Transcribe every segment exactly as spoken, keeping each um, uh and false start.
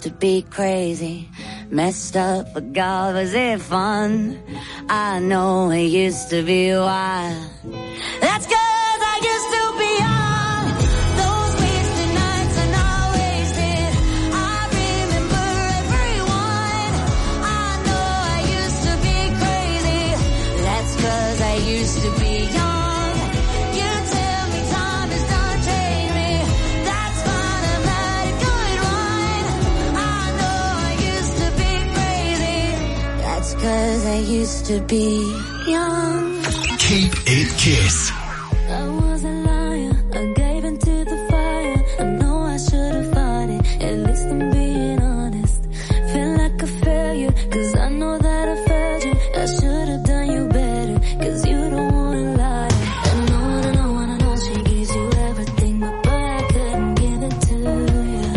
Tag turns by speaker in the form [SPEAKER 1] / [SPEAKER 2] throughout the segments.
[SPEAKER 1] to be crazy, messed up, but God, was it fun? I know it used to be wild. That's 'cause I used to be young. Those wasted nights are not wasted. I remember everyone. I know I used to be crazy. That's 'cause I used to be young. You tell me time has done changed me. That's fine, I've had a good run. I know I used to be crazy. That's 'cause I used to be young.
[SPEAKER 2] Keep it Kiss.
[SPEAKER 1] I was a liar, I gave into the fire. I know I should have fought it, at least I'm being honest. Feel like a failure, 'cause I know that I failed you. I should have done you better, 'cause you don't wanna lie. I know, I know, I know she gives you everything, but boy, I couldn't give it to you.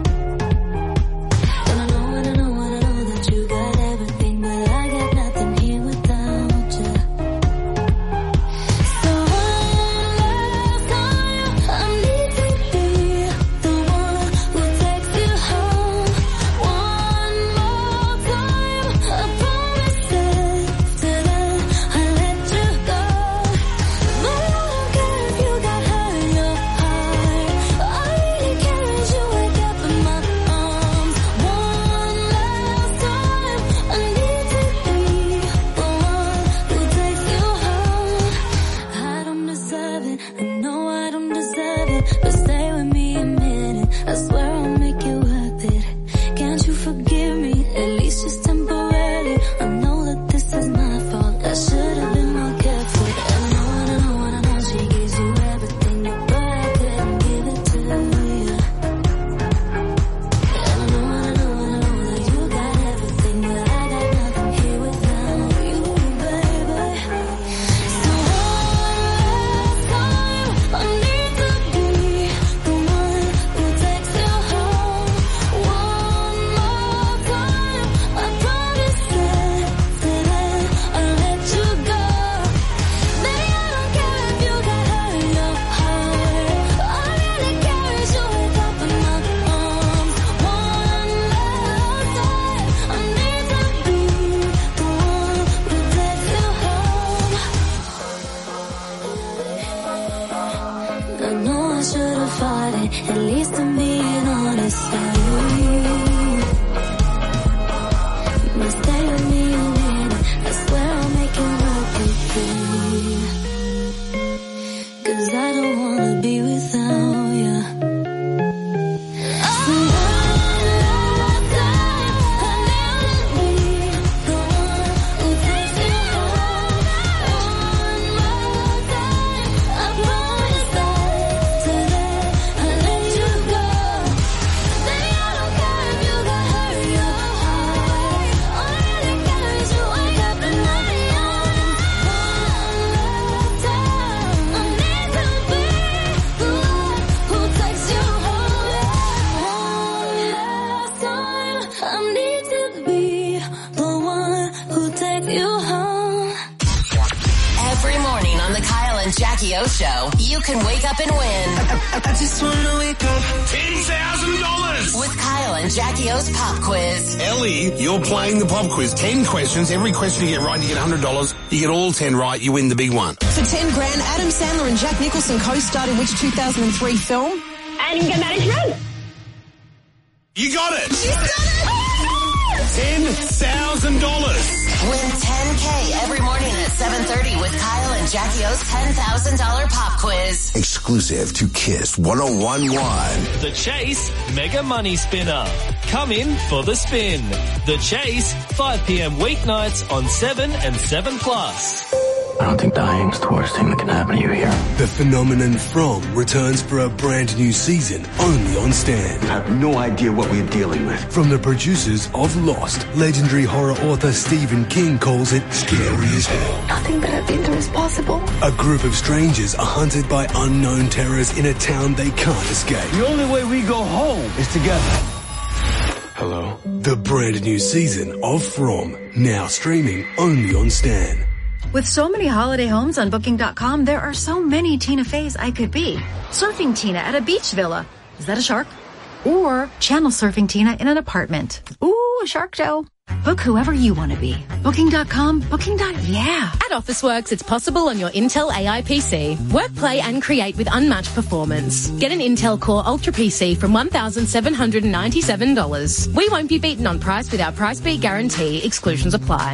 [SPEAKER 1] And I know, I know, I know that you got everything, but I got nothing here without you. So one last time, I need to be the one who takes you home. One more time, I promise that today I let you go. But I don't care if you got hurt in your heart. All I really care is you wake up in my arms. One last time, I need to be the one who takes you home. I don't deserve it, I know I don't deserve it, but stay with me a minute, I swear I'll make it worth it. Can't you forgive me, at least just temporarily? I know that this is my fault, I should have been more careful. I know, I know, I know she gives you everything, but boy, I couldn't give it to you. And I know, I know, I know that you got everything, but I got nothing here without you, baby. So one last time, I need to be the one who takes you home. One more time, I promise that today I'll let you go. Baby, I don't care if you got hurt in your heart. All I really care is you wake up in my arms. One last time, I need to be the one who takes you home. I know I should have fought it, at least I'm being honest. But stay with me a minute, I swear I'll make it work with you. 'Cause I don't wanna be without you. So one last time, I need to be the one who takes you home. One more time, I promise that today I'll let you go. Baby, I don't care if you got hurt in your heart. All I really care is you wake up in my arms. One last time, I need to be the one who takes you home. One last time, I need to be the one who takes you home.
[SPEAKER 3] Every morning on the Kyle and Jackie O Show, you can wake up and win
[SPEAKER 4] I just wanna wake up.
[SPEAKER 2] ten thousand dollars.
[SPEAKER 3] with Kyle and Jackie O's Pop Quiz.
[SPEAKER 2] Ellie, you're playing the pop quiz. Ten questions. Every question you get right, you get one hundred dollars. You get all ten right, you win the big one.
[SPEAKER 5] For ten grand, Adam Sandler and Jack Nicholson co-starred in which two thousand three film?
[SPEAKER 6] And get married to run.
[SPEAKER 2] You got it. ten thousand dollars.
[SPEAKER 3] Win ten K every morning at seven thirty with Kyle and Jackie O's ten thousand dollars Pop Quiz.
[SPEAKER 7] Exclusive to Kiss one oh one point one.
[SPEAKER 8] The Chase Mega Money Spinner. Come in for the spin. The Chase, five p.m. weeknights on seven and seven plus.
[SPEAKER 9] I don't think dying's the worst thing that can happen to you here.
[SPEAKER 10] The phenomenon From returns for a brand new season, only on Stan.
[SPEAKER 9] I have no idea what we're dealing with.
[SPEAKER 10] From the producers of Lost, legendary horror author Stephen King calls it scary as hell.
[SPEAKER 6] Nothing but adventure is possible.
[SPEAKER 10] A group of strangers are hunted by unknown terrors in a town they can't escape.
[SPEAKER 9] The only way we go home is together.
[SPEAKER 10] Hello? The brand new season of From, now streaming only on Stan.
[SPEAKER 11] With so many holiday homes on Booking dot com, there are so many Tina Feys I could be. Surfing Tina at a beach villa. Is that a shark? Or channel surfing Tina in an apartment.
[SPEAKER 12] Ooh, a shark show.
[SPEAKER 11] Book whoever you want to be. Booking dot com, Booking. Yeah.
[SPEAKER 13] At Officeworks, it's possible on your Intel A I P C. Work, play and create with unmatched performance. Get an Intel Core Ultra P C from one thousand seven hundred ninety-seven dollars. We won't be beaten on price with our price beat guarantee. Exclusions apply.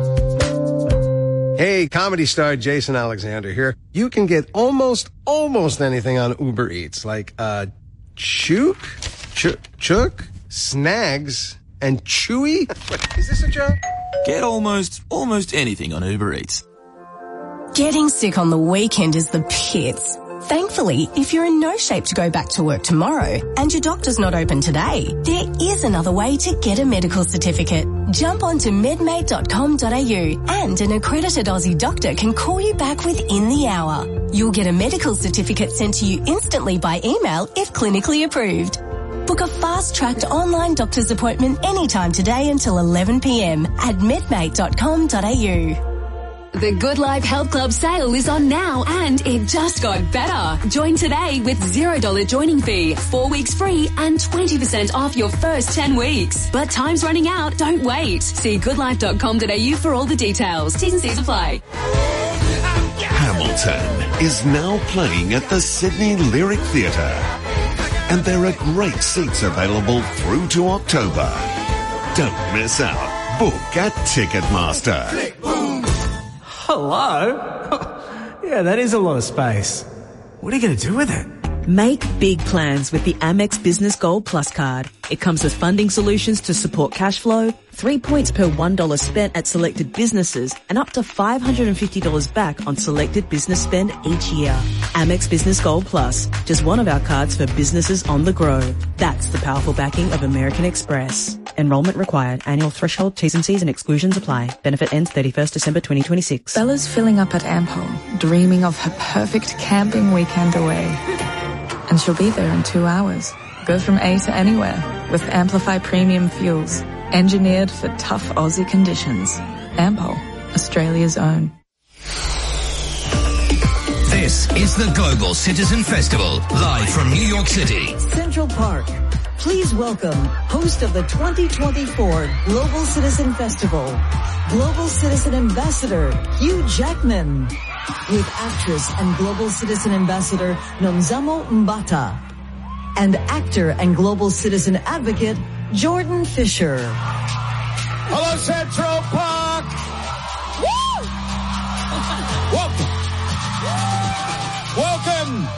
[SPEAKER 14] Hey, comedy star Jason Alexander here. You can get almost, almost anything on Uber Eats, like, uh, Chook, Chook, Chook, Snags, and Chewy? Wait, is this a joke?
[SPEAKER 15] Get almost, almost anything on Uber Eats.
[SPEAKER 16] Getting sick on the weekend is the pits. Thankfully, if you're in no shape to go back to work tomorrow and your doctor's not open today, there is another way to get a medical certificate. Jump onto medmate dot com dot a u and an accredited Aussie doctor can call you back within the hour. You'll get a medical certificate sent to you instantly by email if clinically approved. Book a fast-tracked online doctor's appointment anytime today until eleven p m at medmate dot com dot a u.
[SPEAKER 17] The Good Life Health Club sale is on now and it just got better. Join today with zero dollars joining fee, four weeks free and twenty percent off your first ten weeks. But time's running out, don't wait. See good life dot com dot a u for all the details. T's and C's apply.
[SPEAKER 18] Hamilton is now playing at the Sydney Lyric Theatre. And there are great seats available through to October. Don't miss out. Book at Ticketmaster.
[SPEAKER 19] Hello? Yeah, that is a lot of space. What are you going to do with it?
[SPEAKER 20] Make big plans with the Amex Business Gold Plus card. It comes with funding solutions to support cash flow, three points per one dollar spent at selected businesses, and up to five hundred fifty dollars back on selected business spend each year. Amex Business Gold Plus, just one of our cards for businesses on the grow. That's the powerful backing of American Express. Enrollment required. Annual threshold, T's and C's and exclusions apply. Benefit ends thirty-first December twenty twenty-six.
[SPEAKER 21] Bella's filling up at Ampo, dreaming of her perfect camping weekend away. And she'll be there in two hours. Go from A to anywhere with Amplify Premium Fuels. Engineered for tough Aussie conditions. Ampo, Australia's own.
[SPEAKER 22] This is the Global Citizen Festival, live from New York City.
[SPEAKER 23] Central Park. Please welcome host of the twenty twenty-four Global Citizen Festival, Global Citizen Ambassador Hugh Jackman, with actress and Global Citizen Ambassador Nomzamo Mbata, and actor and Global Citizen Advocate Jordan Fisher.
[SPEAKER 24] Hello, Central Park! Woo! Welcome! Welcome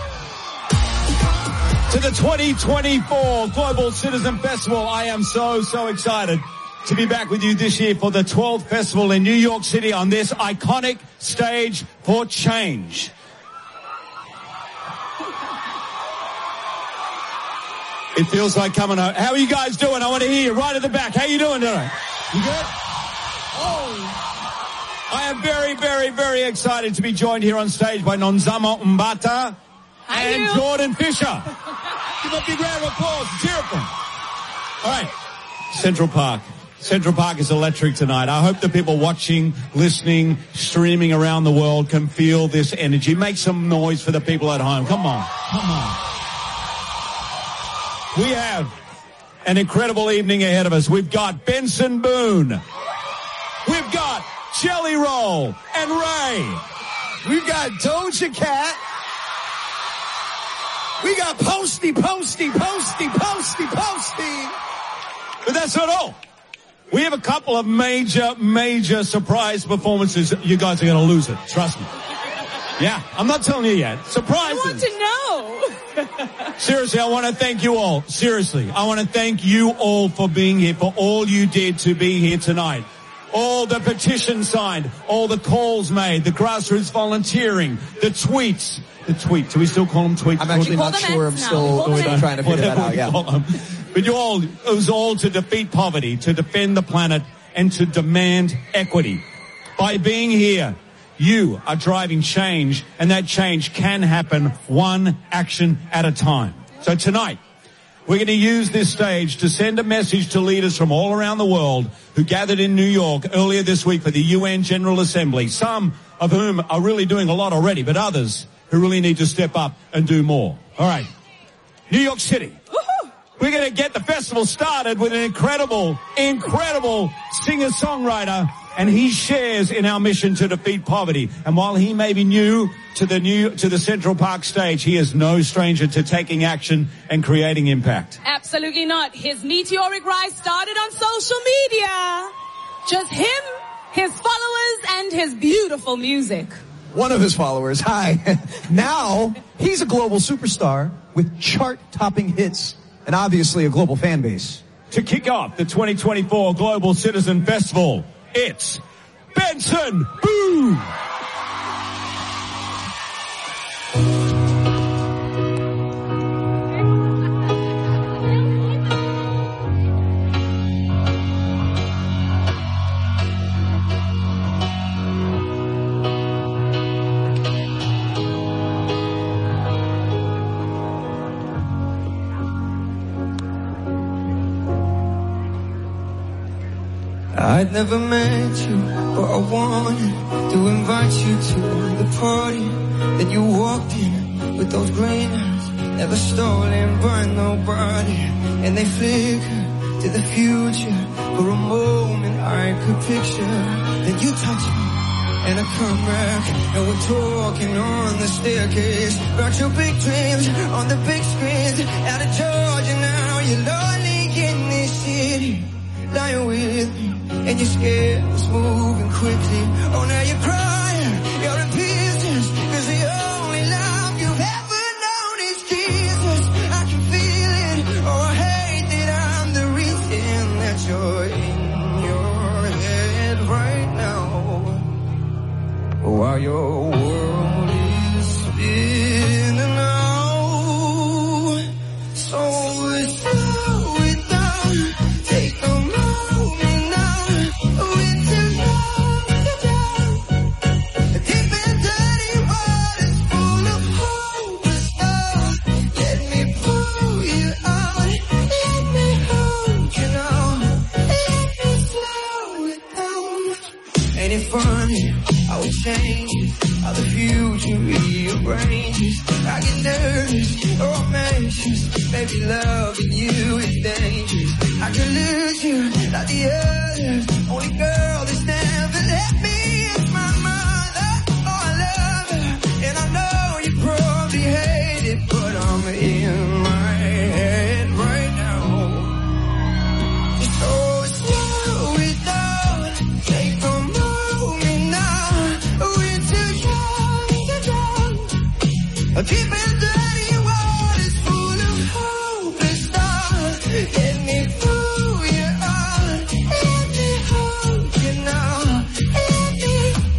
[SPEAKER 24] to the twenty twenty-four Global Citizen Festival. I am so, so excited to be back with you this year for the twelfth festival in New York City on this iconic stage for change. It feels like coming home. How are you guys doing? I want to hear you right at the back. How you doing tonight? You good? Oh. I am very, very, very excited to be joined here on stage by Nomzamo Mbata and you? Jordan Fisher. Give up your round of applause. Cheer it for them. All right. Central Park. Central Park is electric tonight. I hope the people watching, listening, streaming around the world can feel this energy. Make some noise for the people at home. Come on. Come on. We have an incredible evening ahead of us. We've got Benson Boone. We've got Jelly Roll and Ray. We've got Doja Cat. We got Posty, Posty, Posty, Posty, Posty. But that's not all. We have a couple of major, major surprise performances. You guys are going to lose it. Trust me. Yeah, I'm not telling you yet. Surprises.
[SPEAKER 25] I want to know.
[SPEAKER 24] Seriously, I want to thank you all. Seriously, I want to thank you all for being here, for all you did to be here tonight. All the petitions signed, all the calls made, the grassroots volunteering, the tweets. The tweets. Do we still call them tweets?
[SPEAKER 26] I'm actually not sure. I'm still trying to figure that out, yeah.
[SPEAKER 24] But you all, it was all to defeat poverty, to defend the planet, and to demand equity. By being here, you are driving change, and that change can happen one action at a time. So tonight, we're going to use this stage to send a message to leaders from all around the world who gathered in New York earlier this week for the U N General Assembly, some of whom are really doing a lot already, but others who really need to step up and do more. All right. New York City. we're going to get the festival started with an incredible, incredible singer-songwriter, and he shares in our mission to defeat poverty. And while he may be new to the new to the Central Park stage, he is no stranger to taking action and creating impact.
[SPEAKER 25] Absolutely not. His meteoric rise started on social media. Just him, his followers, and his beautiful music.
[SPEAKER 26] One of his followers, hi. Now, he's a global superstar with chart-topping hits and obviously a global fan base.
[SPEAKER 24] To kick off the twenty twenty-four Global Citizen Festival, it's Benson Boone.
[SPEAKER 1] I'd never met you, but I wanted to invite you to the party. Then you walked in with those green eyes, never stolen by nobody. And they flickered to the future for a moment I could picture. Then you touched me and I come back, and we're talking on the staircase about your big dreams on the big screens. Out of Georgia now, you're lonely in this city, lying with me. And you're scared, it's moving quickly. Oh, now you're crying, you're in pieces, cause the only love you've ever known is Jesus. I can feel it, oh, I hate that I'm the reason that you're in your head right now. While your world is spinning out. So slow it down, take a moment. Funny how it changes, how the future rearranges. I get nervous, oh anxious, maybe loving you is dangerous. I could lose you like the others, only girl that's never let me is my mother. Oh, I love her, and I know you probably hate it, but I'm in my head right now. Just so slow it down, take a moment. Deep and dirty waters full of hopeless stars. Let me fool you all. Let me hold you now. Let me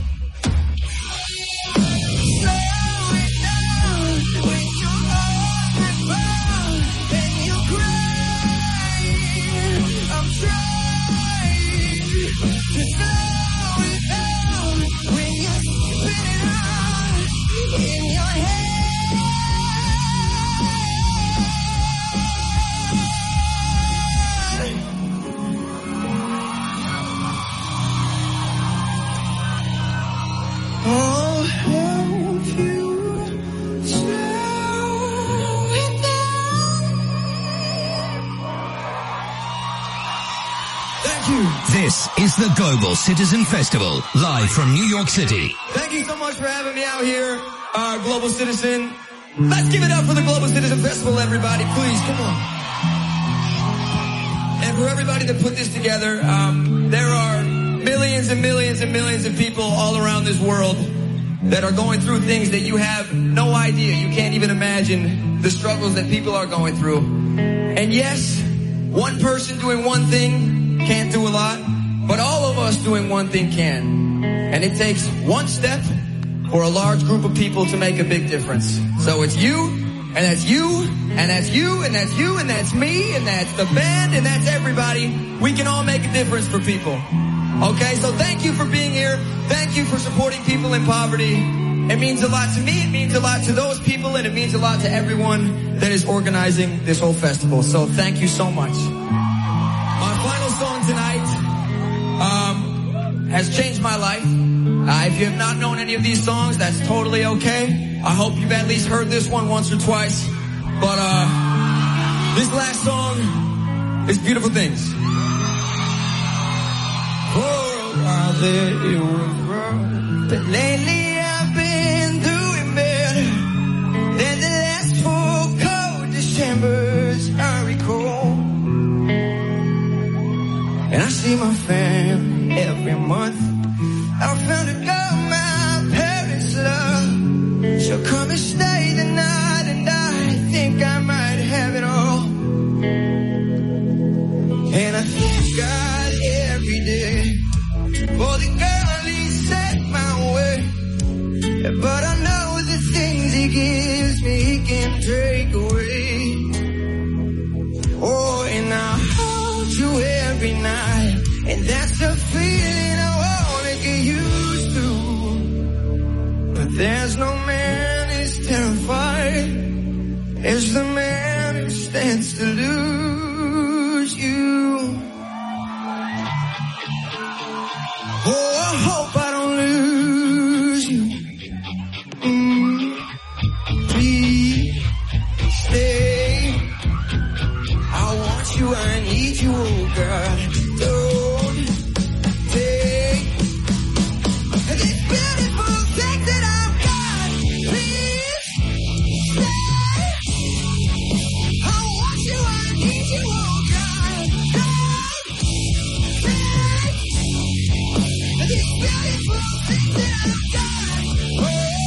[SPEAKER 1] slow it down. When you're all bound and you're crying, I'm trying to slow it down. When you're spinning out in your head. I'll help you slow it down.
[SPEAKER 22] Thank you. This is the Global Citizen Festival, live from New York City.
[SPEAKER 1] Thank you so much for having me out here, uh, Global Citizen. Let's give it up for the Global Citizen Festival, everybody, please, come on. And for everybody that put this together, um, there are millions and millions and millions of people all around this world that are going through things that you have no idea. You can't even imagine the struggles that people are going through. And yes, one person doing one thing can't do a lot, but all of us doing one thing can. And it takes one step for a large group of people to make a big difference. So it's you, and that's you, and that's you, and that's you, and that's me, and that's the band, and that's everybody. We can all make a difference for people. Okay, so thank you for being here. Thank you for supporting people in poverty. It means a lot to me, it means a lot to those people, and it means a lot to everyone that is organizing this whole festival. So thank you so much. My final song tonight um, has changed my life. Uh, if you have not known any of these songs, that's totally okay. I hope you've at least heard this one once or twice. But uh, This last song is Beautiful Things. For a while there it was wrong, but lately I've been doing better than the last four cold Decembers I recall. And I see my family every month. I found a girl my parents love. She'll come and stay the night, and I think I might have it all. And I thank God every day for the girl he set my way. But I know the things he gives me he can take away. Oh, and I hold you every night, and that's a feeling I wanna get used to. But there's no man as terrified as the man who stands to lose you. Oh, I hope I don't lose you. Mm, please stay. I want you, I need you, oh God. Don't take these beautiful things that I've got. Please stay. I want you, I need you, oh God. Don't take these beautiful things that I've got. Oh,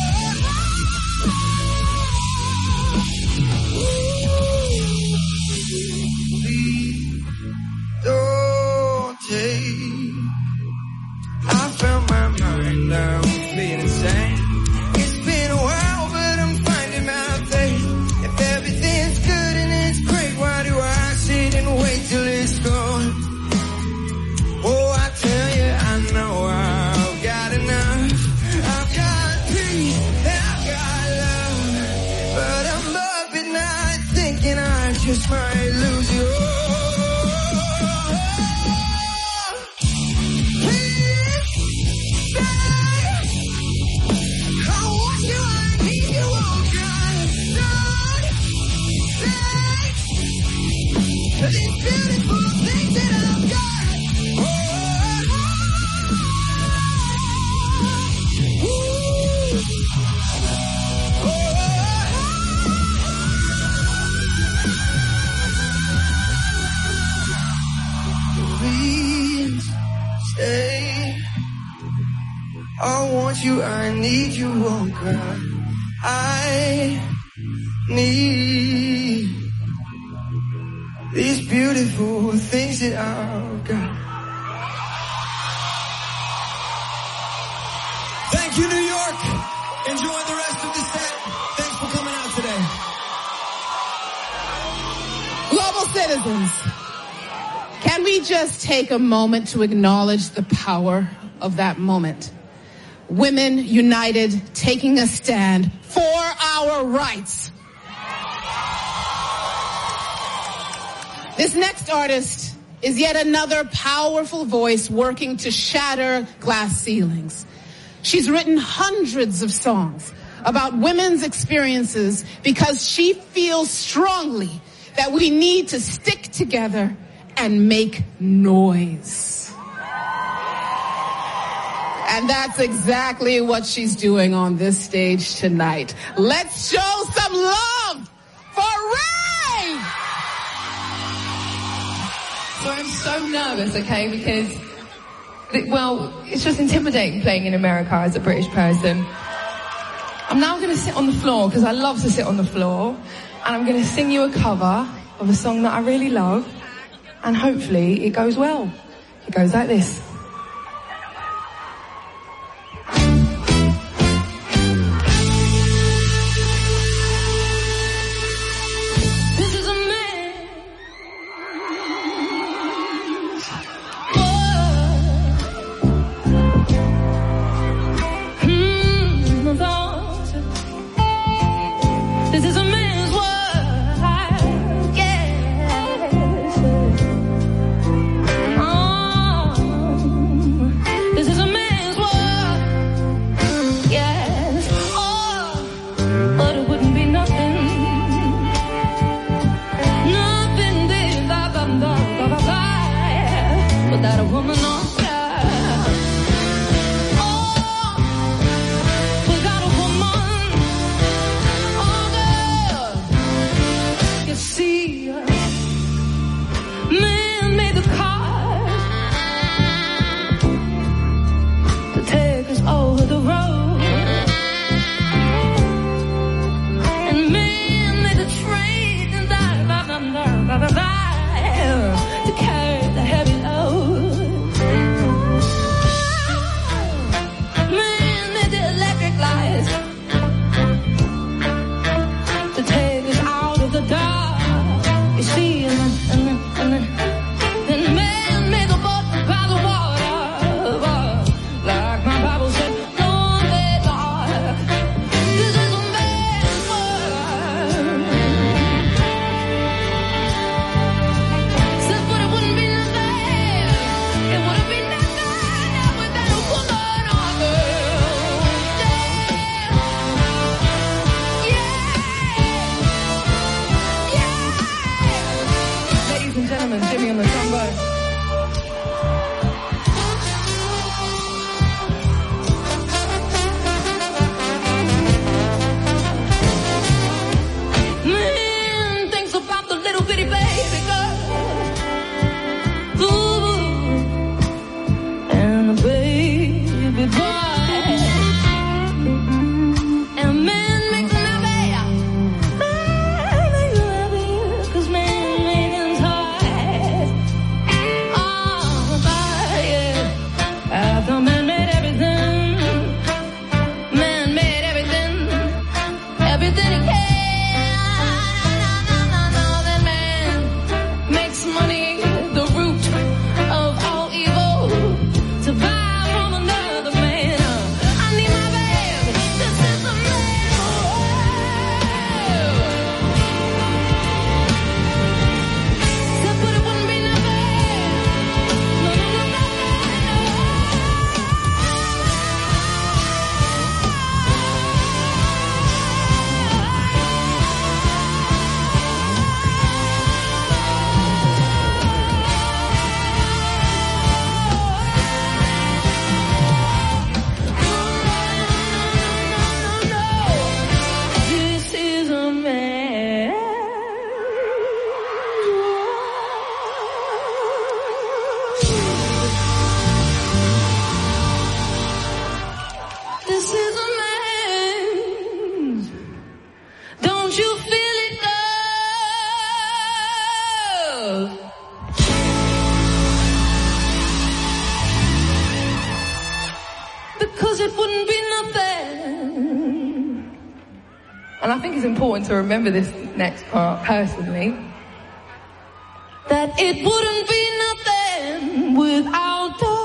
[SPEAKER 1] don't take. I found my mind now, feeling insane. It's been a while, but I'm finding my faith. If everything's good and it's great, why do I sit and wait till it's gone? Oh, I tell you, I know I've got enough. I've got peace, I've got love. But I'm up at night thinking I just might lose you. These beautiful things that I've got. Oh, oh, oh. Please stay. I want you, I need you, oh God. I need these beautiful things that I've got. Thank you, New York. Enjoy the rest of the set. Thanks for coming out today.
[SPEAKER 25] Global citizens, can we just take a moment to acknowledge the power of that moment? Women united, taking a stand for our rights. This next artist is yet another powerful voice working to shatter glass ceilings. She's written hundreds of songs about women's experiences because she feels strongly that we need to stick together and make noise. And that's exactly what she's doing on this stage tonight. Let's show some love for Raye!
[SPEAKER 2] So I'm so nervous, okay, because, well, it's just intimidating playing in America as a British person. I'm now going to sit on the floor, because I love to sit on the floor, and I'm going to sing you a cover of a song that I really love, and hopefully it goes well. It goes like this.
[SPEAKER 3] No
[SPEAKER 2] Don't you feel it, love? Because it wouldn't be nothing. And I think it's important to remember this next part personally. That it wouldn't be nothing without the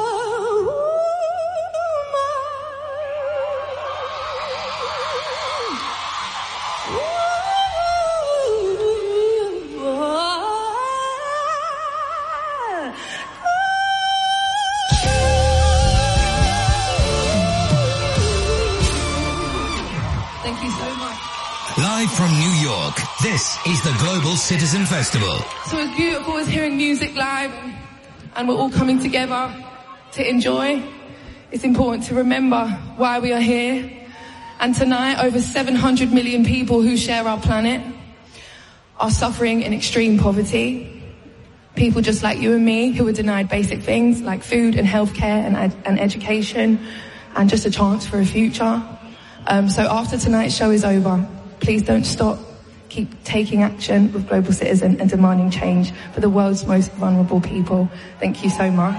[SPEAKER 22] Live from New York, this is the Global Citizen Festival.
[SPEAKER 2] So as beautiful as hearing music live and we're all coming together to enjoy, it's important to remember why we are here. And tonight, over seven hundred million people who share our planet are suffering in extreme poverty. People just like you and me who are denied basic things like food and healthcare and, ed- and education and just a chance for a future. Um, so after tonight's show is over, please don't stop. Keep taking action with Global Citizen and demanding change for the world's most vulnerable people. Thank you so much.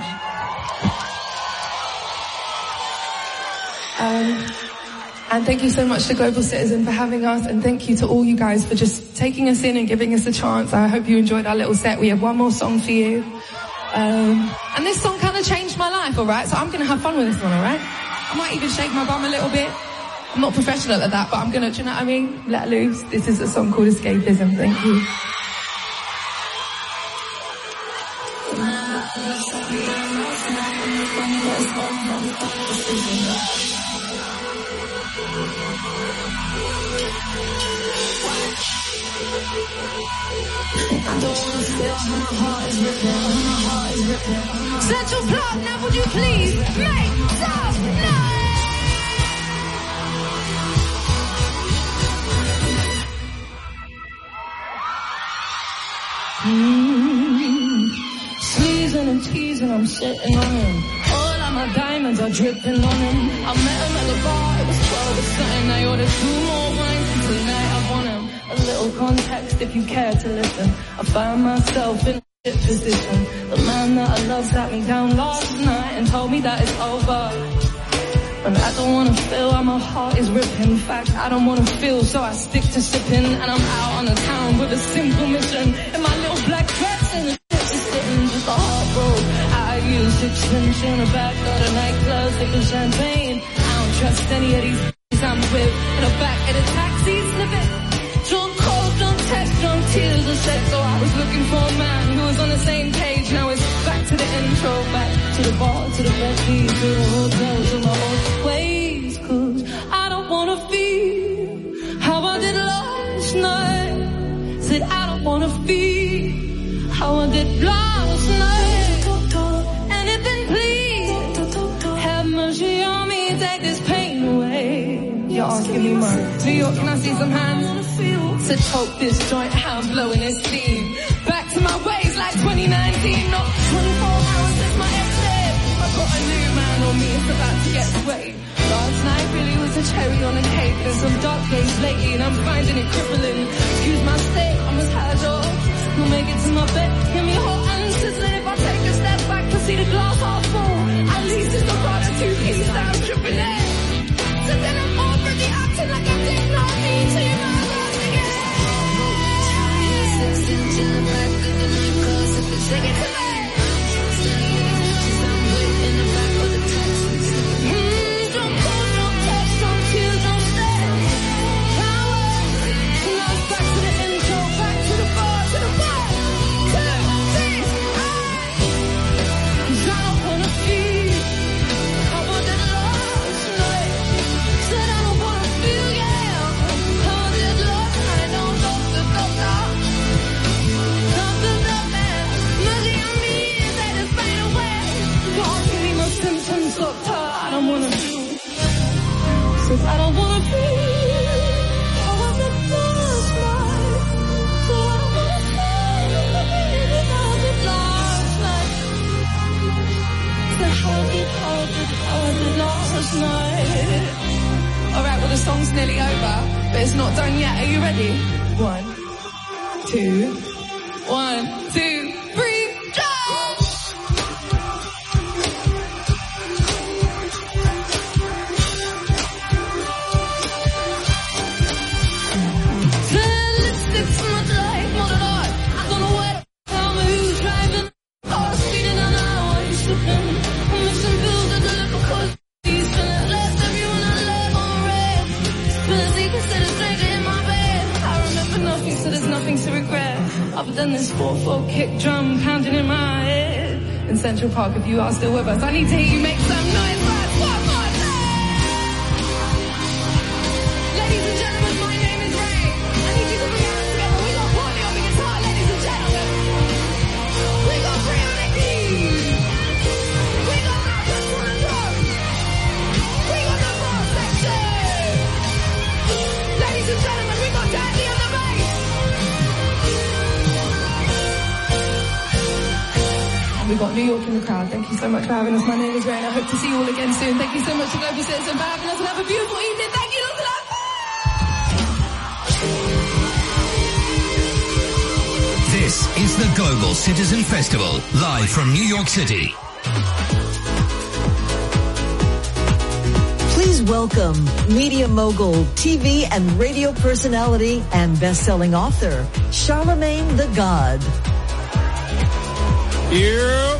[SPEAKER 2] Um, and thank you so much to Global Citizen for having us, and thank you to all you guys for just taking us in and giving us a chance. I hope you enjoyed our little set. We have one more song for you. Um, and this song kind of changed my life, all right? So I'm going to have fun with this one, all right? I might even shake my bum a little bit. I'm not professional at that, but I'm gonna, do you know what I mean? Let loose. This is a song called Escapism. Thank you. Central Park, now would you please make some noise? Mm-hmm. Sleezing and teasing, I'm sitting on him. All of my diamonds are dripping on him. I met him at the bar, it was twelve or something. I ordered two more wines and tonight I want him. A little context if you care to listen. I found myself in a shit position. The man that I love sat me down last night and told me that it's over. And I don't wanna feel how my heart is ripping. In fact, I don't wanna feel, so I stick to sipping. And I'm out on the town with a simple mission. In my little black dress and the shit is sitting, just a heart broke. I use sixpence in the back of the nightclub, sipping champagne. I don't trust any of these I'm with. In the back of the taxi, snipping. Drunk calls, drunk texts, drunk tears of sex. So I was looking for a man who was on the same page. Now it's back to the intro, back to the bar, to the Bentley, to the hotel, to my old ways. Cause I don't wanna feel how I did last night. Said I don't wanna feel how I did last night. Anything please, have mercy on me, take this pain away. You're asking me more. New York, can I see some hands? To choke this joint, how I'm blowing this steam. Back to my ways like twenty nineteen, not twenty-four hours since my ex dead. I've got a new man on me, it's about to get away. Last night really was a cherry on a cake. There's some dark days lately and I'm finding it crippling. Excuse my state, I'm as high as yours. We'll make it to my bed, give me hot and sizzling. If I take a step back to see the glass half full, at least it's not part of two pieces that I'm tripping in. So then I'm already acting like I did not need to. Into the back of the nightclub, sipping take it to me. In the back of the taxi. Mm, don't call, don't text, don't tears, don't stay. Power, tonight. but it's not done yet. Are you ready? One, two, one, two, three, jump! Ten lipsticks for my life, more than I. I don't know where to tell me who's driving. Car speeding on the highway, slipping. I'm missing bills at the liquor cause he's spinning. Left everyone I love on red. Spilling secrets to the stranger in my bed. I remember nothing, so there's nothing to regret. Other than this four four kick drum pounding in my head. In Central Park, if you are still with us, I need to hear you make some noise. That's one more time. Ladies and gentlemen, my name is Ray. I need you to put your hands together. We got Courtney on the guitar, ladies and gentlemen. We got Brie on the keys. We got Marcus on the drums. We got the brass section. Ladies and gentlemen, we got Danny on the bass. And we got New York in the crowd. Thank you so much for having us. My name is Ray and I hope to see you all again soon. Thank you so much to Global Citizen for having us and have a beautiful evening. Thank you. Look at that.
[SPEAKER 22] This is the Global Citizen Festival, live from New York City.
[SPEAKER 23] Please welcome media mogul, T V and radio personality, and best-selling author, Charlemagne the God.
[SPEAKER 24] Yo,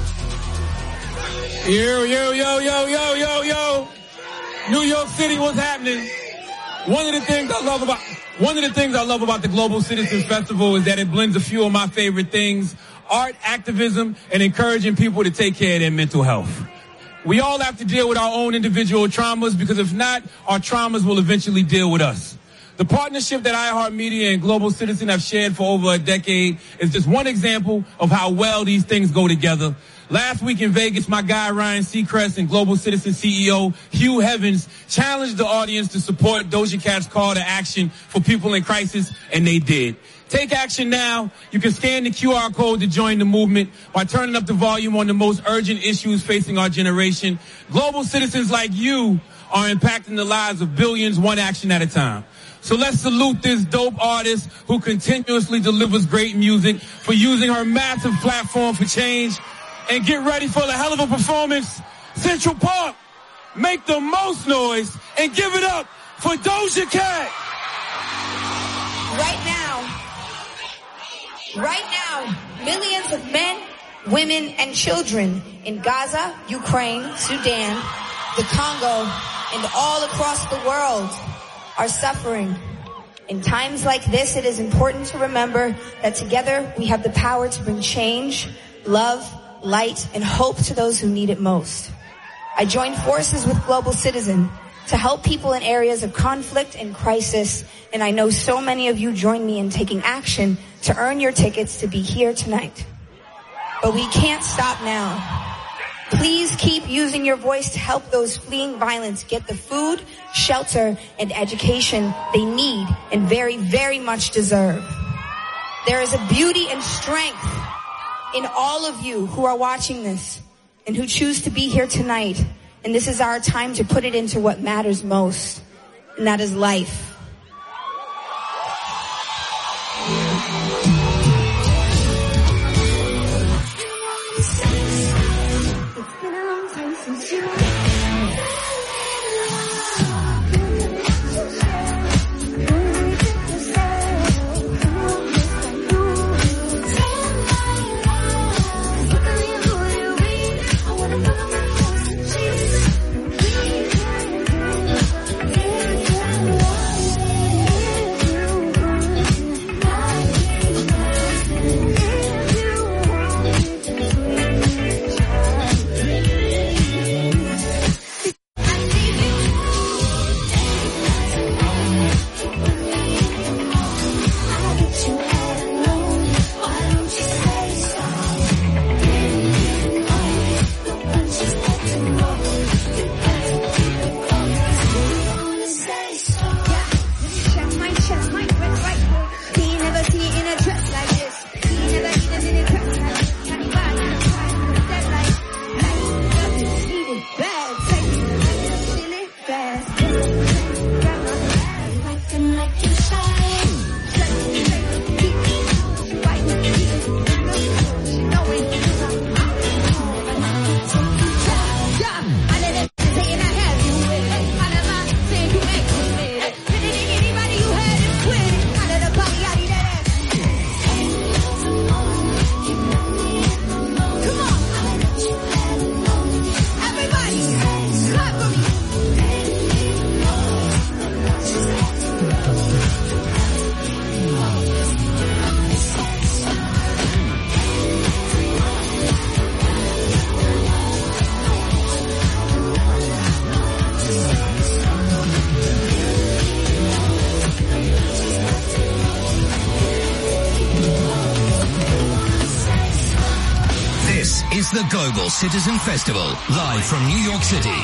[SPEAKER 24] yo, yo, yo, yo, yo, yo, yo. New York City, what's happening? One of the things I love about one of the things I love about the Global Citizens Festival is that it blends a few of my favorite things: art, activism, and encouraging people to take care of their mental health. We all have to deal with our own individual traumas because if not, our traumas will eventually deal with us. The partnership that iHeartMedia and Global Citizen have shared for over a decade is just one example of how well these things go together. Last week in Vegas, my guy Ryan Seacrest and Global Citizen C E O Hugh Heavens challenged the audience to support Doja Cat's call to action for people in crisis, and they did. Take action now. You can scan the Q R code to join the movement by turning up the volume on the most urgent issues facing our generation. Global citizens like you are impacting the lives of billions one action at a time. So let's salute this dope artist who continuously delivers great music for using her massive platform for change. And get ready for a hell of a performance. Central Park, make the most noise and give it up for Doja Cat.
[SPEAKER 3] Right now, right now, millions of men, women, and children in Gaza, Ukraine, Sudan, the Congo, and all across the world are suffering. In times like this, it is important to remember that together we have the power to bring change, love, light, and hope to those who need it most. I joined forces with Global Citizen to help people in areas of conflict and crisis, and I know so many of you join me in taking action to earn your tickets to be here tonight. But we can't stop now. Please keep using your voice to help those fleeing violence get the food, shelter, and education they need and very, very much deserve. There is a beauty and strength in all of you who are watching this and who choose to be here tonight. And this is our time to put it into what matters most, and that is life.
[SPEAKER 22] the Global Citizen Festival, live from New York City.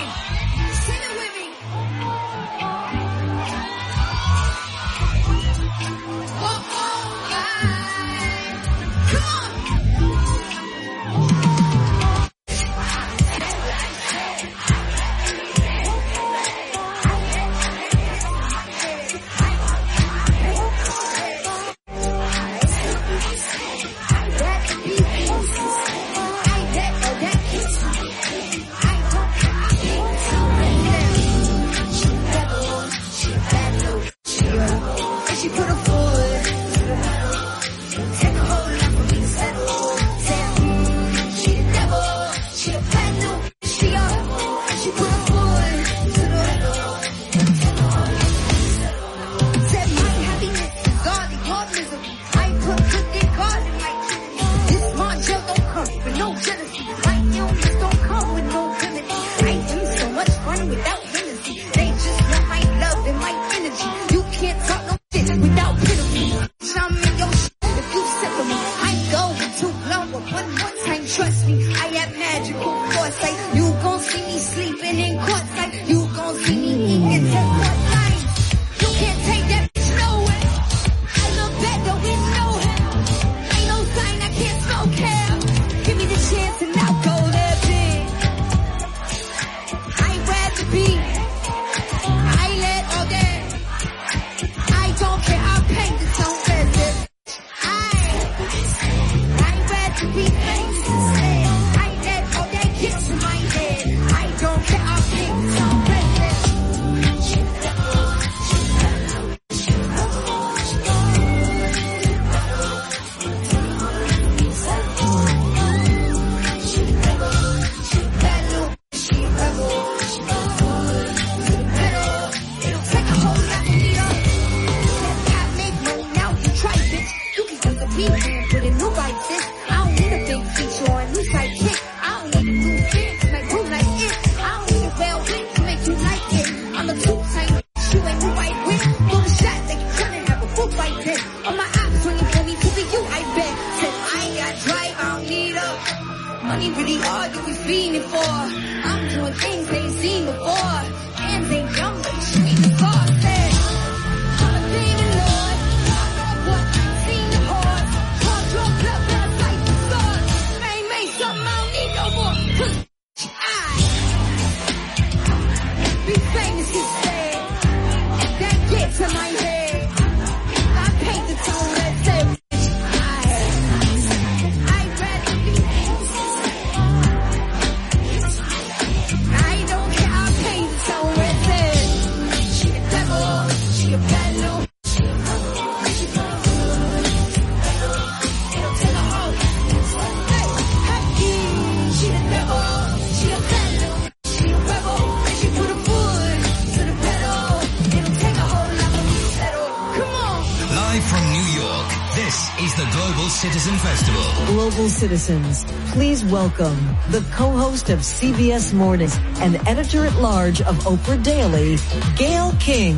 [SPEAKER 23] Citizens, please welcome the co-host of C B S Mornings and editor-at-large of Oprah Daily, Gayle King.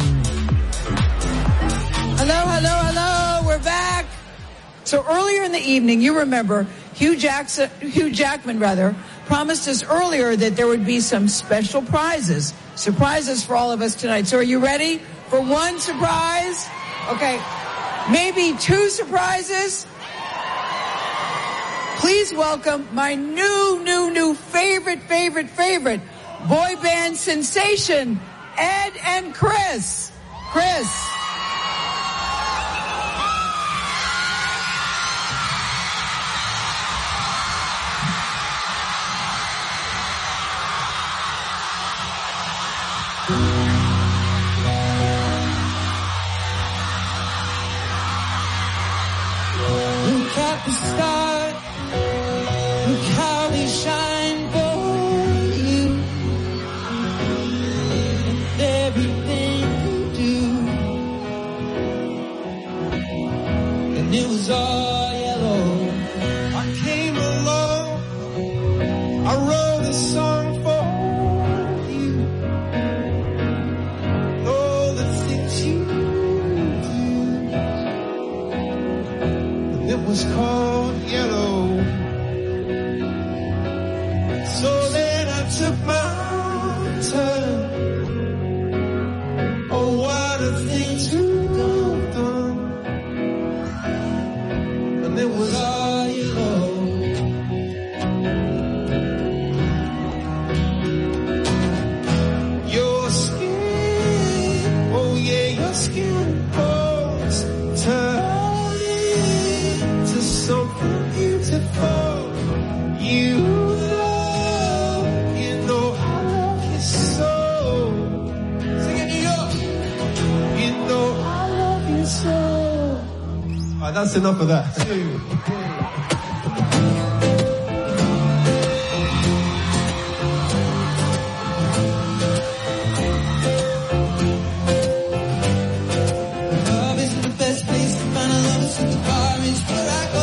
[SPEAKER 4] Hello, hello, hello. We're back. So earlier in the evening, you remember Hugh Jackson, Hugh Jackman, rather, promised us earlier that there would be some special prizes, surprises for all of us tonight. So are you ready for one surprise? Okay, maybe two surprises. Please welcome my new, new, new favorite, favorite, favorite boy band sensation, Ed and Chris. Chris.
[SPEAKER 5] Look at the stars. Look how they shine for you. And everything you do. And it was all yellow. I came along. I wrote a song for you. All the things you do. And it was called Yellow. So then I took my turn. Oh, what a thing to have done. And it was all yellow. Your skin, oh yeah, your skin was turning to something beautiful. You love, you know I love you so. Sing it, New York. You know I love you so. Alright, that's enough of that. Love isn't the best place to find a love, it's at the bar, it's where I go.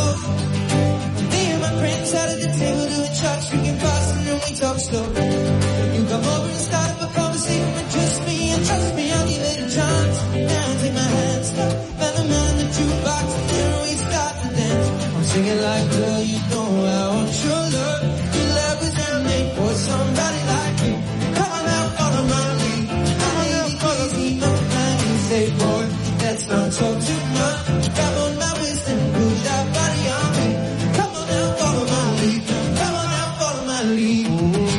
[SPEAKER 5] Me and my friends sat at the table doing shots, drinking fast, and then we talk slow. You come over and start up a conversation with just me, and trust me, I'll give it a chance. Now take my hand, stop, and the man in the jukebox, and then we start to dance. I'm singing like, girl, you know I want your love. Your love was handmade for somebody like me. Come on now, follow my lead. Come on now, follow me, no man, you say, boy, let's not talk too much. Grab on my waist and push that body on me. Come on now, follow my lead. Come on now, follow my lead.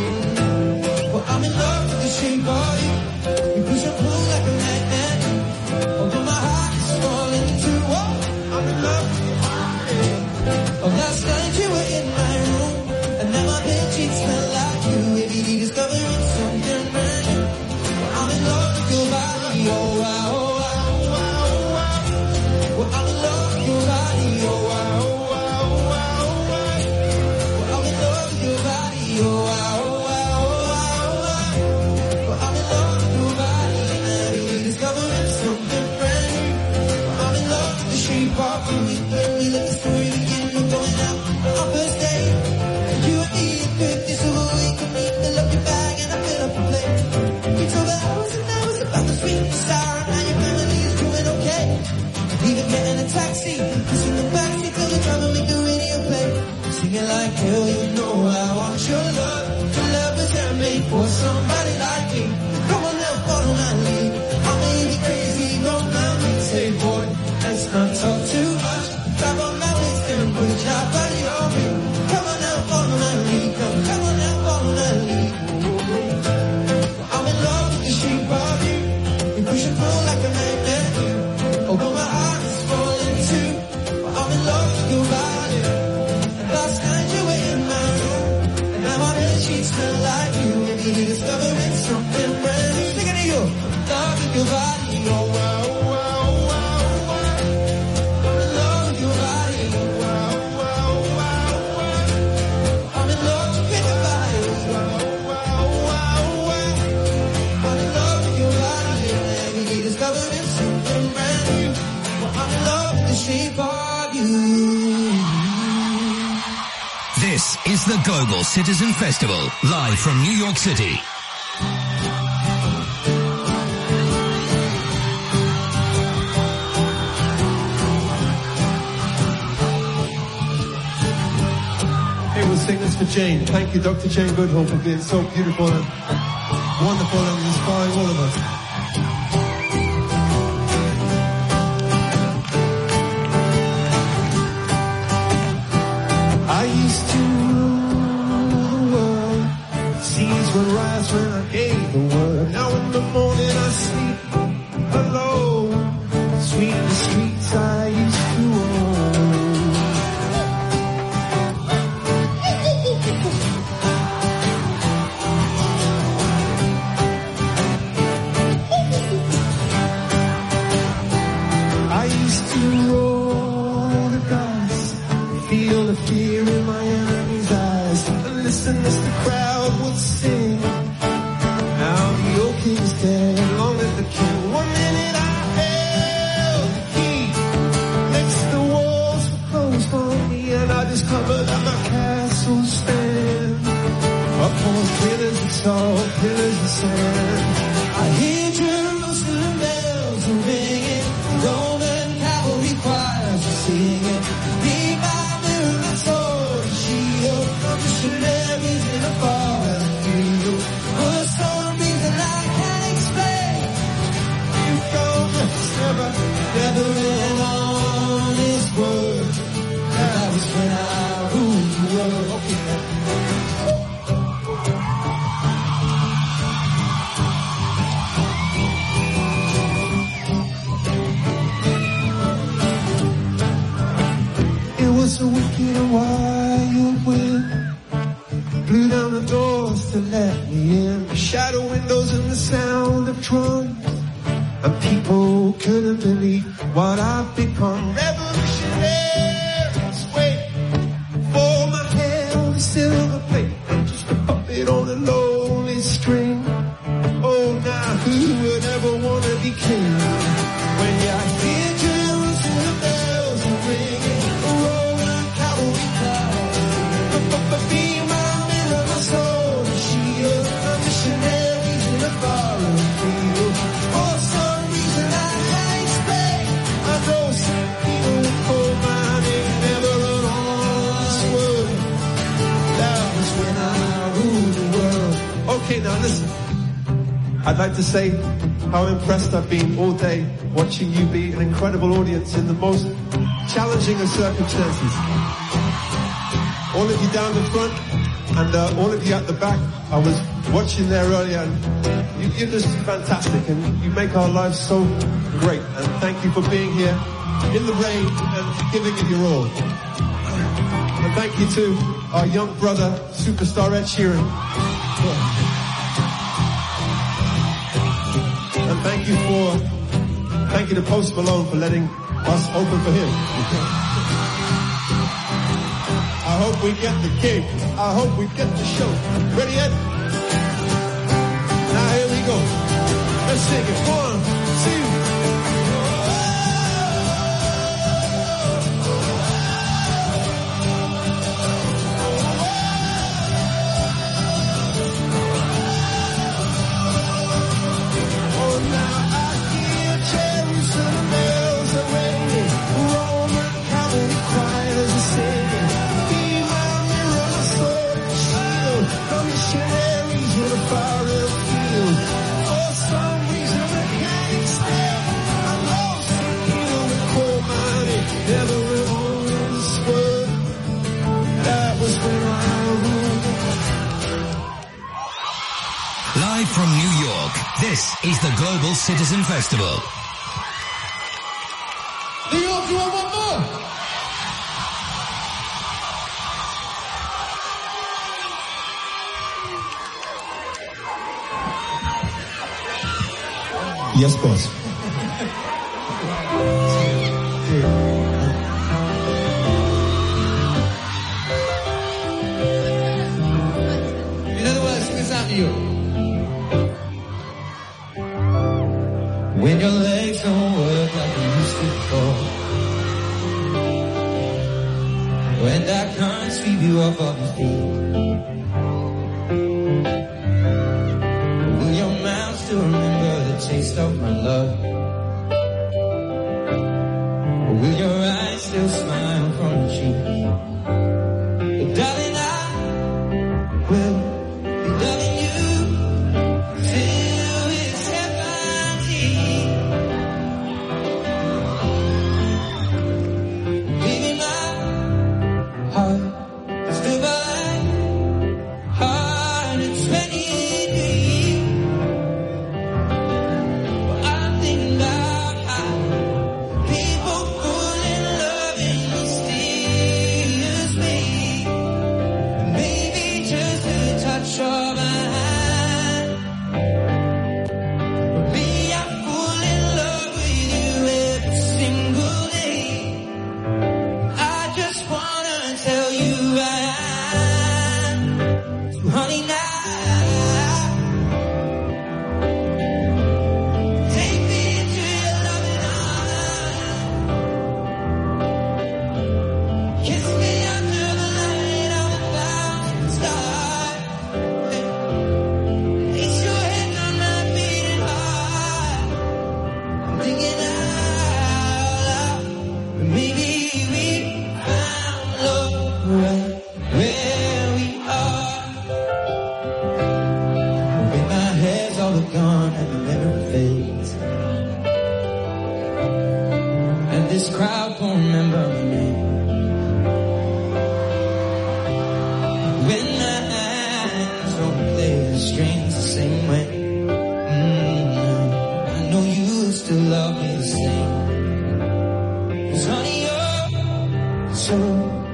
[SPEAKER 5] Well, I'm in love with the shape of you. You push and pull like a magnet. Although my heart is falling too. Oh, I'm in love with your body. Oh, last night you were in my room, and now my bed sheets smell like you. Every day discovering something brand new. Well, I'm in love with your body. Oh, wow, oh, wow, wow, wow. Well, I'm in love with your body. Oh, wow, oh, wow, wow, wow. Well, I'm in love with your body. Oh, wow, oh, wow, wow, wow. Well, I'm in love with your body. And every day discovering something brand new. Well, I'm in love with the shape of you. When we let the story begin, we're going out on our first date. You and me and fifty, so we can meet, fill up your bag and I fill up your plate. We drove hours and hours about the sweet and sour. Now your family is doing okay. Even getting a taxi, pushing the backseat till the driver make the radio play. Singing like, girl, you know I want your love. Your love is handmade for somebody like me. Come on now, follow my lead. I may be crazy, don't mind me. Say, boy, let's not talk too much. Grab on my waist and put your body on me. Come on now, follow my lead. Come, come on now, follow my lead. I'm in love with the shape of you. You push and pull like a magnet. Although my heart is falling too. I'm in love with your body. And last night you were in my room, and now my bed sheets smell like you. Every day discovering something brand new. Sing it to you. Love with your body. Oh wow, wow, wow, wow. I'm in love with your body. Oh wow, wow, wow, wow. I'm in love with your body. Wow, wow, wow, wow. I'm in love with your body. And every day discovering something brand new. Well, I'm in love with the shape of you.
[SPEAKER 22] This is the Global Citizen Festival, live from New York City.
[SPEAKER 5] Hey, we'll sing this for Jane. Thank you, Doctor Jane Goodall, for being so beautiful and wonderful and inspiring all of us. I used to rule the world. Seas would rise when I gave the word. Now in the morning I sleep alone. Sweep the streets I used to own. I used to roll the dice, feel the fear in my enemy's eyes, and listen as the crowd would sing. Now the old king's dead, long live the king. One minute I held the key, next the walls were closed on me, and I discovered that my castle stands upon pillars of salt, pillars of sand. I hear Jerusalem bells ringing, Roman cavalry choirs are singing. Be my mirror, sword, shield, missionaries in a fire. was a wicked and wild wind. Blew down the doors to let me in. The shadow windows and the sound of drums. And people couldn't believe what I've become. Revolutionaries wait for my hair on a silver plate. I'm just a puppet on a lonely string. Oh, now who would ever want to be king? When you hear Jerusalem bells are ringing, a Roman cavalry cry. Be my mirror, my soul, a shield, a missionaries in a foreign field. For some reason I can't explain. I know some people would call my name, never an honest word. That was when I ruled the world. Okay, now listen. I'd like to say how impressed I've been all day watching you be an incredible audience in the most challenging of circumstances. All of you down the front and uh, all of you at the back, I was watching there earlier, and you, you're just fantastic and you make our lives so great. And thank you for being here in the rain and giving it your all. And thank you to our young brother, superstar Ed Sheeran. And thank you for, thank you to Post Malone for letting us open for him. I hope we get the gig. I hope we get the show. Ready, Ed? Now here we go. Let's sing it. One, two.
[SPEAKER 22] Live from New York, this is the Global Citizen Festival.
[SPEAKER 5] New York, you want one more? Yes, boss.
[SPEAKER 1] In other words, sing this out to you.
[SPEAKER 5] When your legs don't work like they used to before, when I can't sweep you off of your feet, will your mouth still remember the taste of my love? Or will your eyes still smile from the cheeks? But darling, I will be loving you till it's seventy. Baby, my heart still beats hard at twenty-three. But I'm thinking about how people fall in love in mysterious ways. Maybe just a touch of a hand. But me, I fall in love with you every single day. I just wanna tell you I am. So honey, now take me into your loving arms. Kiss me under the light of a thousand stars. Place your hand on my beating heart. I'm thinking out loud. Maybe we found love right where we are. When my hair's all gone and the memory fades, and this crowd won't remember my name. When my hands don't play the strings the same way, mm, I know you still love me the same. 'Cause honey, you're so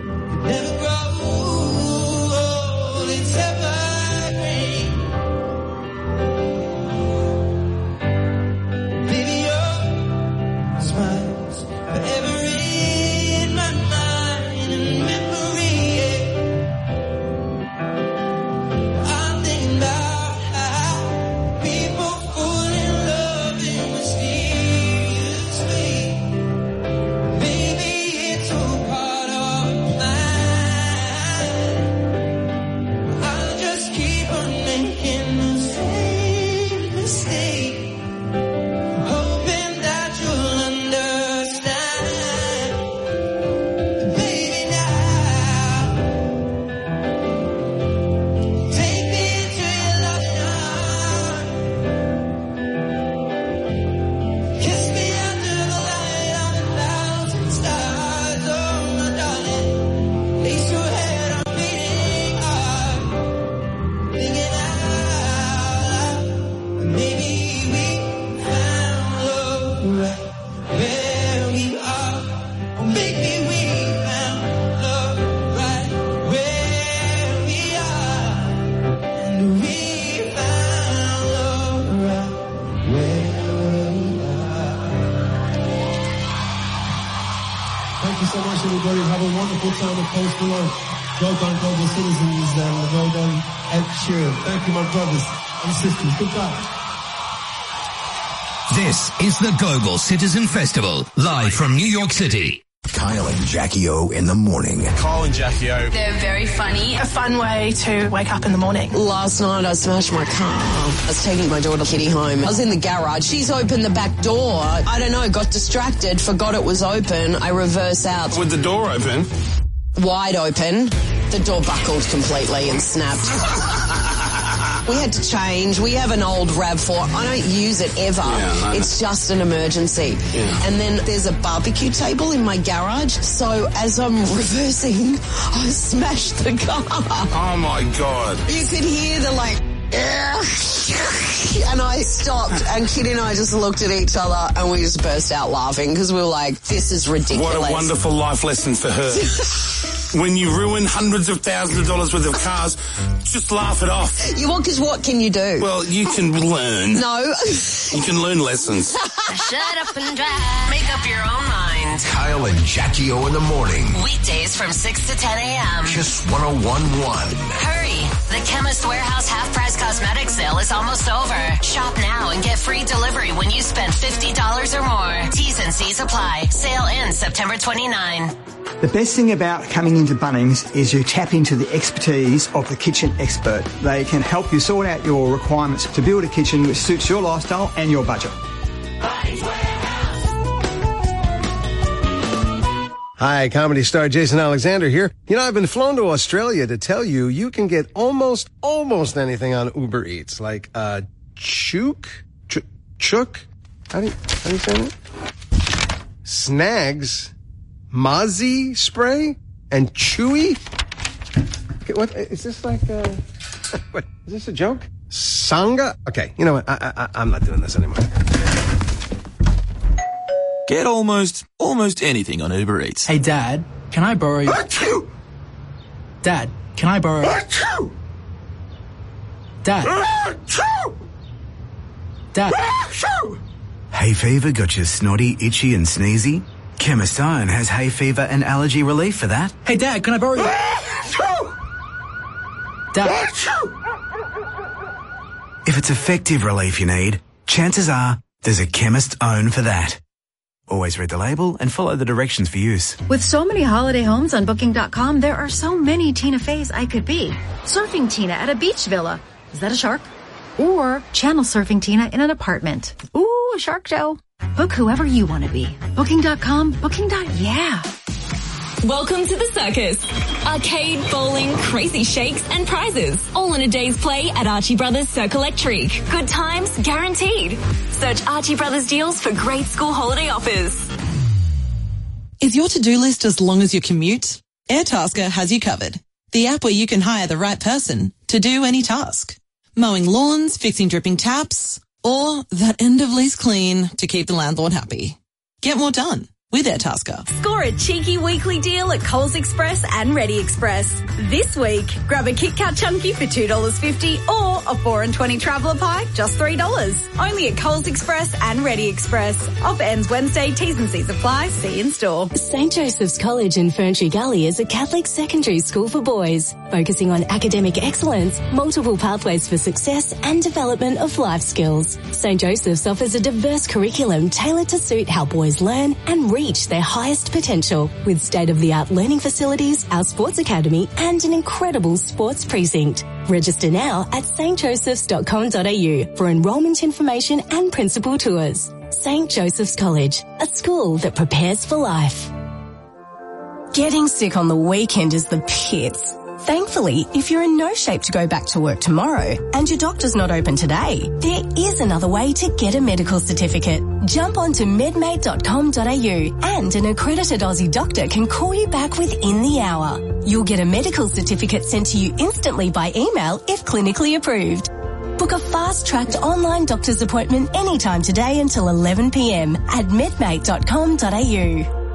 [SPEAKER 6] so much, everybody. Have a wonderful time at Post Malone. Well done, Global Citizens, and well done, Ed Sheeran. Thank you, my brothers and sisters. Goodbye.
[SPEAKER 22] This is the Global Citizen Festival, live from New York City.
[SPEAKER 7] Kyle and Jackie O in the morning.
[SPEAKER 8] Kyle and Jackie O.
[SPEAKER 9] They're very funny. A fun way to wake up in the morning.
[SPEAKER 10] Last night I smashed my car. I was taking my daughter Kitty home. I was in the garage. She's opened the back door. I don't know, got distracted, forgot it was open. I reverse out.
[SPEAKER 8] With the door open?
[SPEAKER 10] Wide open. The door buckled completely and snapped. We had to change. We have an old RAV four. I don't use it ever.
[SPEAKER 8] Yeah,
[SPEAKER 10] it's just an emergency.
[SPEAKER 8] Yeah.
[SPEAKER 10] And then there's a barbecue table in my garage. So as I'm reversing, I smashed the car.
[SPEAKER 8] Oh, my God.
[SPEAKER 10] You could hear the, like, and I stopped, and Kitty and I just looked at each other, and we just burst out laughing because we were like, this is ridiculous.
[SPEAKER 8] What a wonderful life lesson for her. When you ruin hundreds of thousands of dollars worth of cars, just laugh it off.
[SPEAKER 10] You want, because what can you do?
[SPEAKER 8] Well, you can learn.
[SPEAKER 10] No.
[SPEAKER 8] You can learn lessons.
[SPEAKER 12] Shut up and drive. Make up your own mind.
[SPEAKER 7] Kyle and Jackie O in the morning.
[SPEAKER 12] Weekdays from six to ten a.m.
[SPEAKER 7] Kiss one oh one point one.
[SPEAKER 12] Hurry. The Chemist Warehouse half-price cosmetic sale is almost over. Shop now and get free delivery when you spend fifty dollars or more. T's and C's apply. Sale ends September twenty-ninth.
[SPEAKER 27] The best thing about coming into Bunnings is you tap into the expertise of the kitchen expert. They can help you sort out your requirements to build a kitchen which suits your lifestyle and your budget.
[SPEAKER 14] Hi, comedy star Jason Alexander here. You know, I've been flown to Australia to tell you you can get almost, almost anything on Uber Eats, like, uh, chook, ch- chook, how do you, how do you say that? Snags, Mozzie spray, and Chewy. Okay, what, is this like, uh, what, is this a joke? Sangha? Okay, you know what, I, I, I'm not doing this anymore.
[SPEAKER 15] Get almost, almost anything on Uber Eats.
[SPEAKER 28] Hey, Dad, can I borrow your...
[SPEAKER 6] Achoo!
[SPEAKER 28] Dad, can I borrow...
[SPEAKER 6] Achoo!
[SPEAKER 28] Dad.
[SPEAKER 6] Achoo!
[SPEAKER 28] Dad.
[SPEAKER 6] Achoo!
[SPEAKER 29] Hay fever got you snotty, itchy and sneezy? Chemist Iron has hay fever and allergy relief for that.
[SPEAKER 28] Hey, Dad, can I borrow your...
[SPEAKER 6] Achoo!
[SPEAKER 28] Dad.
[SPEAKER 6] Achoo!
[SPEAKER 29] If it's effective relief you need, chances are there's a Chemist Own for that. Always read the label and follow the directions for use.
[SPEAKER 11] With so many holiday homes on Booking dot com, there are so many Tina Feys I could be. Surfing Tina at a beach villa. Is that a shark? Or channel surfing Tina in an apartment. Ooh, a shark show. Book whoever you want to be. Booking dot com, Booking. Yeah.
[SPEAKER 17] Welcome to the circus. Arcade, bowling, crazy shakes and prizes. All in a day's play at Archie Brothers Circle Electric. Good times guaranteed. Search Archie Brothers deals for great school holiday offers.
[SPEAKER 30] Is your to-do list as long as your commute? Airtasker has you covered. The app where you can hire the right person to do any task. Mowing lawns, fixing dripping taps, or that end of lease clean to keep the landlord happy. Get more done with Airtasker.
[SPEAKER 17] Score a cheeky weekly deal at Coles Express and Ready Express. This week, grab a Kit Kat Chunky for two dollars fifty or a four and twenty Traveller Pie, just three dollars. Only at Coles Express and Ready Express. Offer ends Wednesday, T's and C's apply, see in store.
[SPEAKER 16] Saint Joseph's College in Ferntree Gully is a Catholic secondary school for boys, focusing on academic excellence, multiple pathways for success and development of life skills. Saint Joseph's offers a diverse curriculum tailored to suit how boys learn and reach their highest potential, with state-of-the-art learning facilities, our sports academy and an incredible sports precinct. Register now at s t josephs dot com dot a u for enrolment information and principal tours. Saint Joseph's College, a school that prepares for life. Getting sick on the weekend is the pits. Thankfully, if you're in no shape to go back to work tomorrow and your doctor's not open today, there is another way to get a medical certificate. Jump onto medmate dot com dot a u and an accredited Aussie doctor can call you back within the hour. You'll get a medical certificate sent to you instantly by email if clinically approved. Book a fast-tracked online doctor's appointment anytime today until eleven p m at medmate dot com dot a u.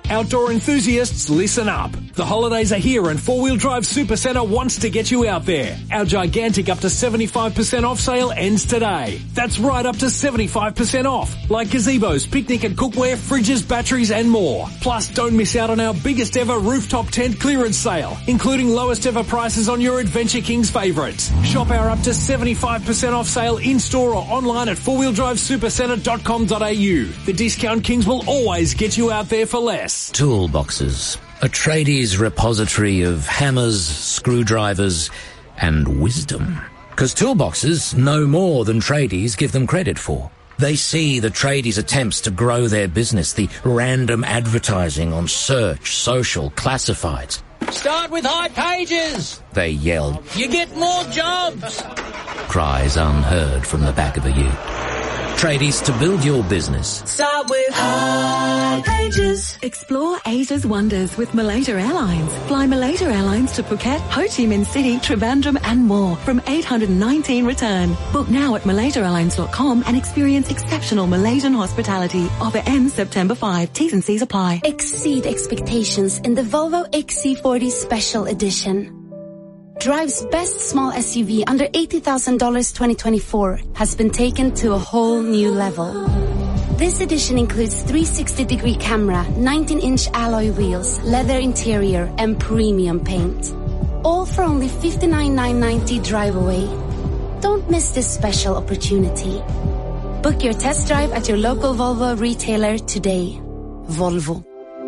[SPEAKER 2] Outdoor enthusiasts, listen up. The holidays are here and Four Wheel Drive Supercentre wants to get you out there. Our gigantic up to seventy-five percent off sale ends today. That's right, up to seventy-five percent off. Like gazebos, picnic and cookware, fridges, batteries and more. Plus, don't miss out on our biggest ever rooftop tent clearance sale, including lowest ever prices on your Adventure Kings favourites. Shop our up to seventy-five percent off sale in-store or online at four wheel drive supercentre dot com dot a u. The Discount Kings will always get you out there for less.
[SPEAKER 3] Toolboxes. A tradies repository of hammers, screwdrivers, and wisdom. Because toolboxes know more than tradies give them credit for. They see the tradies' attempts to grow their business, the random advertising on search, social, classifieds.
[SPEAKER 13] Start with high pages!
[SPEAKER 3] They yell,
[SPEAKER 13] You get more jobs!
[SPEAKER 3] Cries unheard from the back of a ute. Tradies, to build your business.
[SPEAKER 13] Start with high pages.
[SPEAKER 17] Explore Asia's wonders with Malaysia Airlines. Fly Malaysia Airlines to Phuket, Ho Chi Minh City, Trivandrum and more from eight hundred nineteen return. Book now at malaysia airlines dot com and experience exceptional Malaysian hospitality. Offer ends September fifth. T's and C's apply.
[SPEAKER 18] Exceed expectations in the Volvo X C forty Special Edition. Drive's best small S U V under eighty thousand dollars twenty twenty-four has been taken to a whole new level. This edition includes three sixty degree camera, nineteen inch alloy wheels, leather interior, and premium paint. All for only fifty-nine thousand nine hundred ninety drive away. Don't miss this special opportunity. Book your test drive at your local Volvo retailer today. Volvo.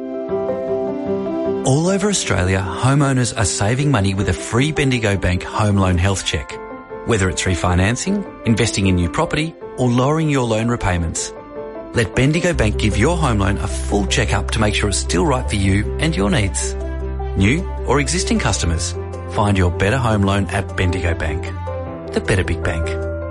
[SPEAKER 19] All over Australia, homeowners are saving money with a free Bendigo Bank home loan health check. Whether it's refinancing, investing in new property, or lowering your loan repayments. Let Bendigo Bank give your home loan a full check-up to make sure it's still right for you and your needs. New or existing customers, find your better home loan at Bendigo Bank. The better big bank.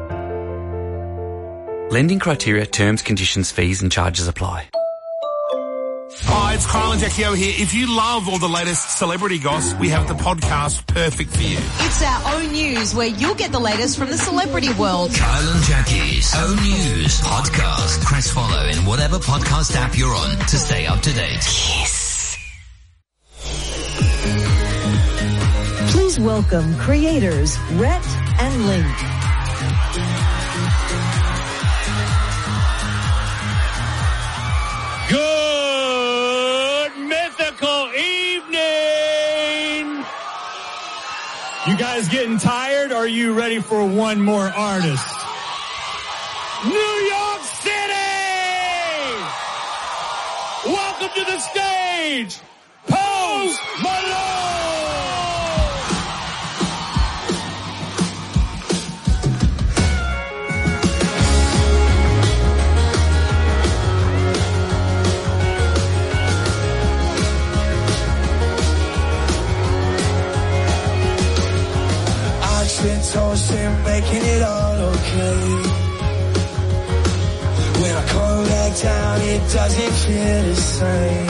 [SPEAKER 19] Lending criteria, terms, conditions, fees and charges apply.
[SPEAKER 8] Hi, it's Kyle and Jackie O here. If you love all the latest celebrity goss, we have the podcast perfect for you.
[SPEAKER 20] It's our own news where you'll get the latest from the celebrity world.
[SPEAKER 22] Kyle and Jackie's O News podcast. Press follow in whatever podcast app you're on to stay up to date.
[SPEAKER 23] Yes. Please welcome creators Rhett and Link.
[SPEAKER 21] Good mythical evening! You guys getting tired, or are you ready for one more artist? New York City! Welcome to the stage, Post Malone!
[SPEAKER 5] Toast and making it all okay. When I come back down, it doesn't feel the same.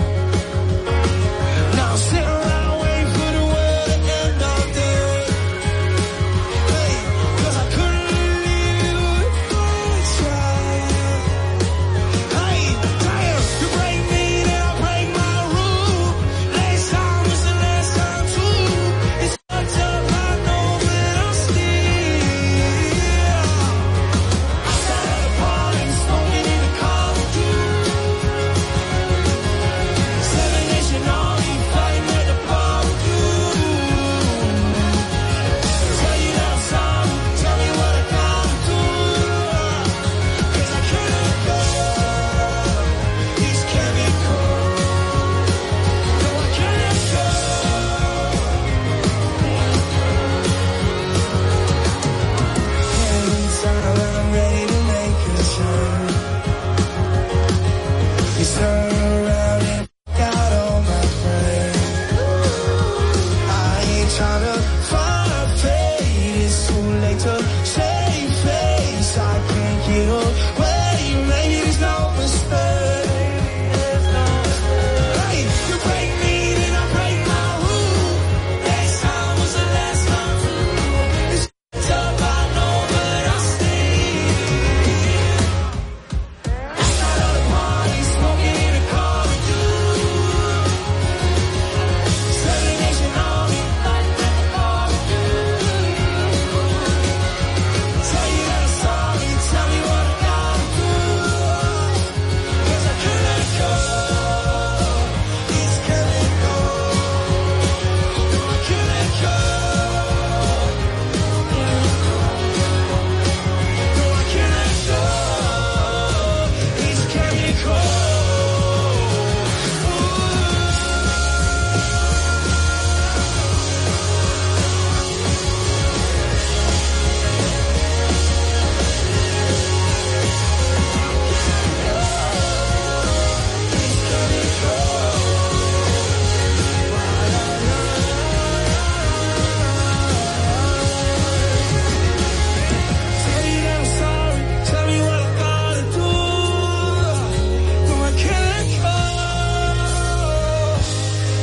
[SPEAKER 5] Now I'm sitting around waiting for the world to end all day. Hey, cause I couldn't leave it with try. Hey, damn, you break me, then I break my rule. Last time was the last time too. It's fucked up, I know.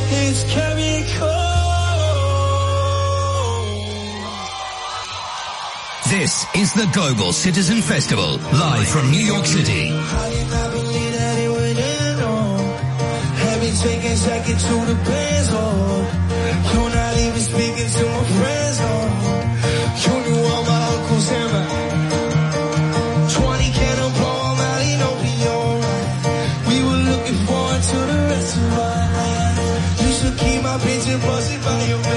[SPEAKER 5] It's chemical.
[SPEAKER 22] This is the Global Citizen Festival, live from New York City.
[SPEAKER 5] I did not believe that it would end on. Had me taking seconds to the bands, oh. You're not even speaking to my friends, oh. You knew all my uncles and my twenty Cannonball Valley, no be alright. We were looking forward to the rest of our life. You should keep my picture buzzing by your